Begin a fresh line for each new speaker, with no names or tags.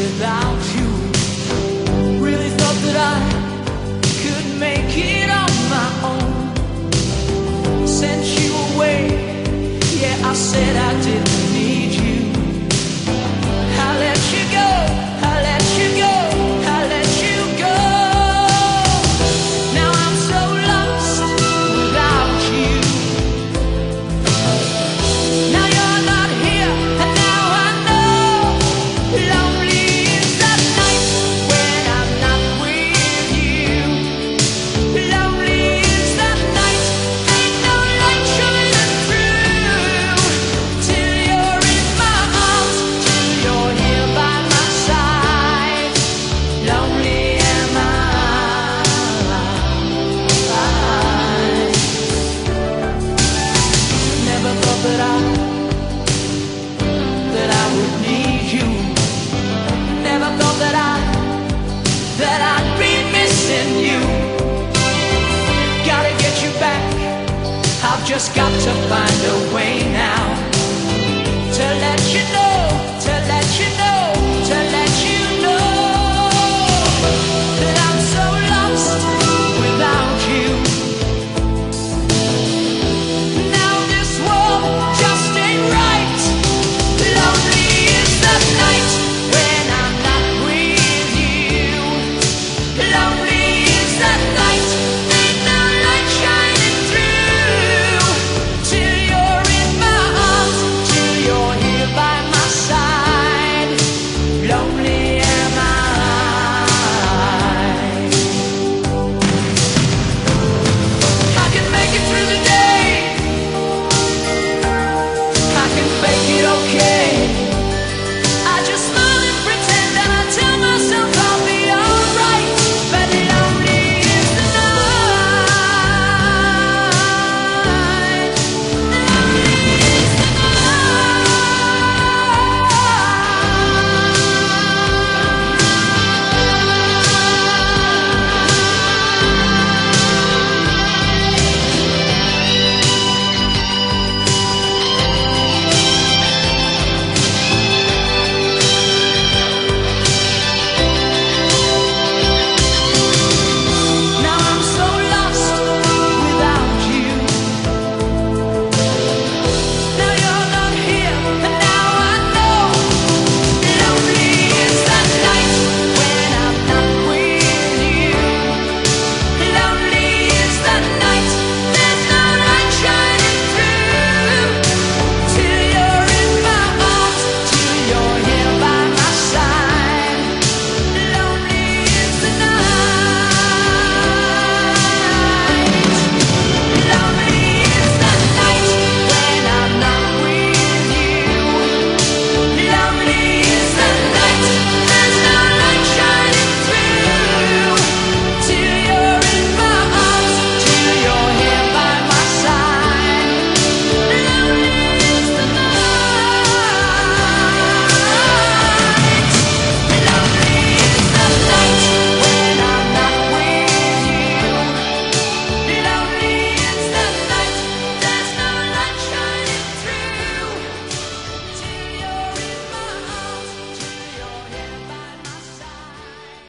without you. Really thought that I could make it on my own. Sent you away, yeah, I said I didn't need you. I let you go, I let you go, I let you go. Now I'm so lost without you. Now you're not here, and now I know. Lonely is that night when I'm not with you. Lonely is that night, ain't no light shining through. Till you're in my arms, till you're here by my side. Lonely am I. Never thought that I would need you. Never thought that I'd be missing you. Gotta get you back, I've just got to find a way